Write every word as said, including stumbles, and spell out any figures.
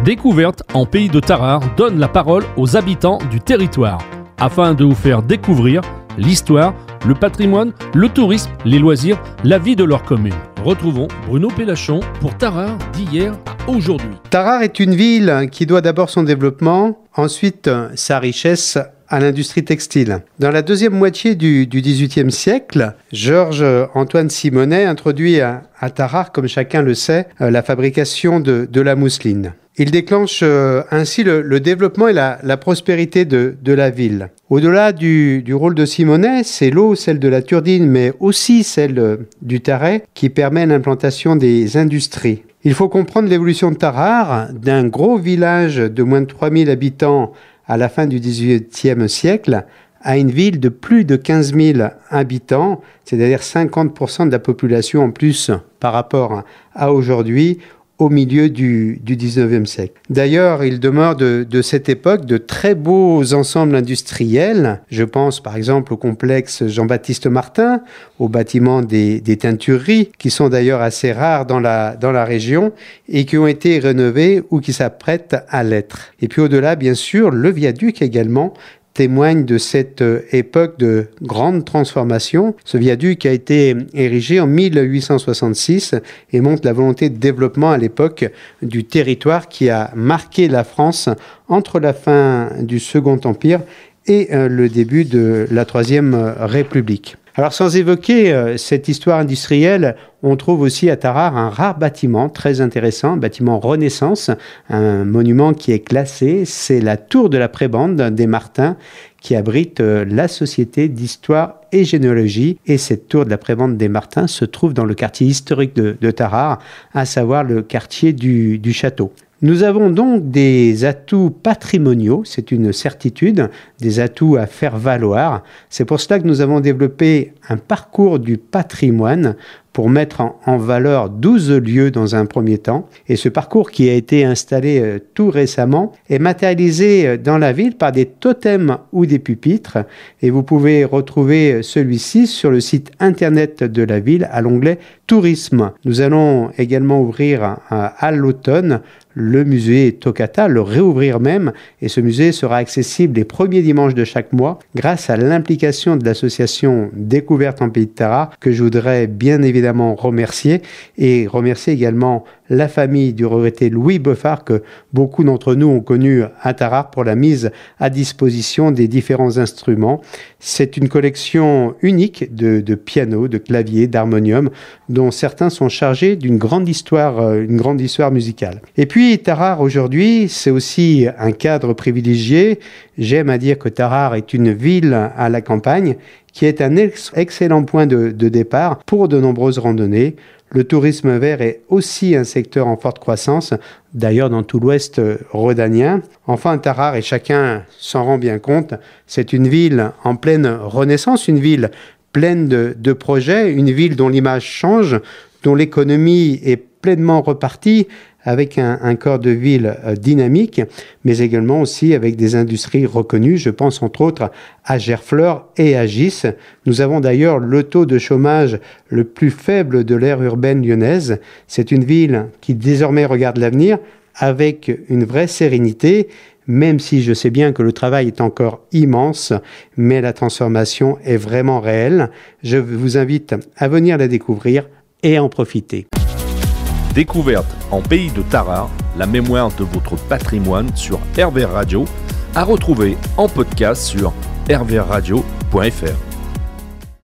Découverte en pays de Tarare donne la parole aux habitants du territoire, afin de vous faire découvrir l'histoire, le patrimoine, le tourisme, les loisirs, la vie de leur commune. Retrouvons Bruno Pélachon pour Tarare d'hier à aujourd'hui. Tarare est une ville qui doit d'abord son développement, ensuite sa richesse à l'industrie textile. Dans la deuxième moitié du, du dix-huitième siècle, Georges-Antoine Simonnet introduit à, à Tarare, comme chacun le sait, euh, la fabrication de, de la mousseline. Il déclenche euh, ainsi le, le développement et la, la prospérité de, de la ville. Au-delà du, du rôle de Simonnet, c'est l'eau, celle de la Turdine, mais aussi celle euh, du Tarret, qui permet l'implantation des industries. Il faut comprendre l'évolution de Tarare, d'un gros village de moins de trois mille habitants à la fin du dix-huitième siècle, à une ville de plus de quinze mille habitants, c'est-à-dire cinquante pour cent de la population en plus par rapport à aujourd'hui, au milieu du, du dix-neuvième siècle. D'ailleurs, il demeure de, de cette époque de très beaux ensembles industriels. Je pense par exemple au complexe Jean-Baptiste Martin, au bâtiment des, des teintureries, qui sont d'ailleurs assez rares dans la, dans la région et qui ont été rénovés ou qui s'apprêtent à l'être. Et puis au-delà, bien sûr, le viaduc également témoigne de cette époque de grande transformation. Ce viaduc a été érigé en mille huit cent soixante-six et montre la volonté de développement à l'époque du territoire qui a marqué la France entre la fin du Second Empire et le début de la Troisième République. Alors sans évoquer euh, cette histoire industrielle, on trouve aussi à Tarare un rare bâtiment très intéressant, un bâtiment Renaissance, un monument qui est classé, c'est la tour de la Prébende des Martins qui abrite euh, la Société d'Histoire et Généalogie. Et cette tour de la Prébende des Martins se trouve dans le quartier historique de, de Tarare, à savoir le quartier du, du Château. Nous avons donc des atouts patrimoniaux, c'est une certitude, des atouts à faire valoir. C'est pour cela que nous avons développé un parcours du patrimoine pour mettre en, en valeur douze lieux dans un premier temps. Et ce parcours qui a été installé euh, tout récemment est matérialisé dans la ville par des totems ou des pupitres. Et vous pouvez retrouver celui-ci sur le site internet de la ville à l'onglet Tourisme. Nous allons également ouvrir à, à l'automne le musée Tokata, le réouvrir même, et ce musée sera accessible les premiers dimanches de chaque mois grâce à l'implication de l'association Découverte en Pays de Tarare, que je voudrais bien évidemment remercier, et remercier également la famille du regretté Louis Boffard, que beaucoup d'entre nous ont connu à Tarare pour la mise à disposition des différents instruments. C'est une collection unique de, de pianos, de claviers, d'harmonium, dont certains sont chargés d'une grande histoire, une grande histoire musicale. Et puis Tarare aujourd'hui, c'est aussi un cadre privilégié. J'aime à dire que Tarare est une ville à la campagne qui est un ex- excellent point de, de départ pour de nombreuses randonnées. Le tourisme vert est aussi un secteur en forte croissance, d'ailleurs dans tout l'ouest rhodanien. Enfin, Tarare, et chacun s'en rend bien compte, c'est une ville en pleine renaissance, une ville pleine de, de projets, une ville dont l'image change, dont l'économie est pleinement repartie, avec un, un corps de ville euh, dynamique, mais également aussi avec des industries reconnues. Je pense entre autres à Gerfleur et à Gis. Nous avons d'ailleurs le taux de chômage le plus faible de l'aire urbaine lyonnaise. C'est une ville qui désormais regarde l'avenir avec une vraie sérénité, même si je sais bien que le travail est encore immense, mais la transformation est vraiment réelle. Je vous invite à venir la découvrir et à en profiter. Découverte en pays de Tarare, la mémoire de votre patrimoine sur R V R Radio, à retrouver en podcast sur r v r radio point f r.